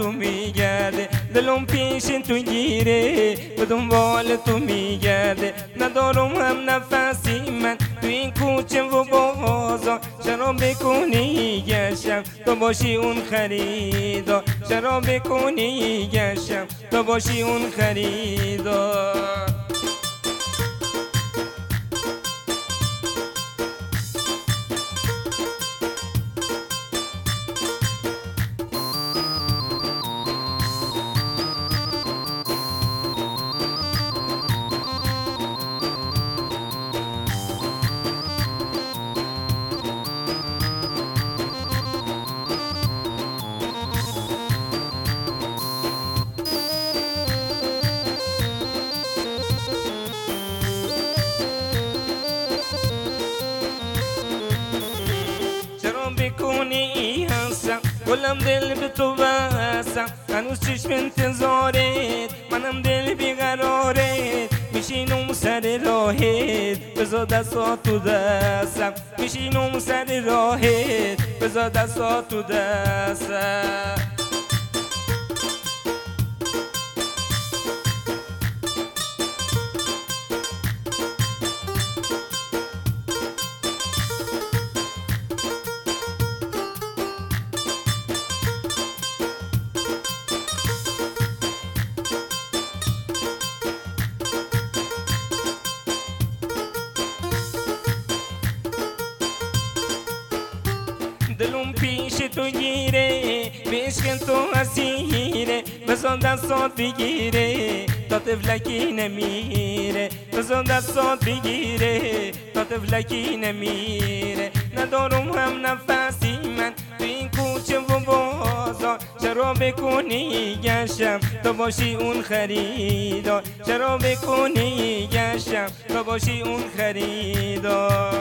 تو میگرده، دلم پیش تو گیره به دنبال تو میگرده. ندارم هم نفسی من تو این کوچه و بازار، چرا بکنی گشم تو باشی اون خریدار، چرا بکنی گشم تو باشی اون خریدار. بکنی هستم گلم دل به تو بستم، هنوز چشم انتظارت منم دل بیقرارت. میشینم سر راهت بذار دستات تو دستم، میشینم سر راهت بذار دستات تو دستم. دلم پیش تو گیره به عشق تو اسیره، بزن دستات بگیره تا تفلکی نمیره، بزن دستات بگیره تا تفلکی نمیره. ندارم هم نفسی من تو این کوچه و بازار، چرا بکنی گشم تو باشی اون خریدار، چرا بکنی گشم تو باشی اون خریدار.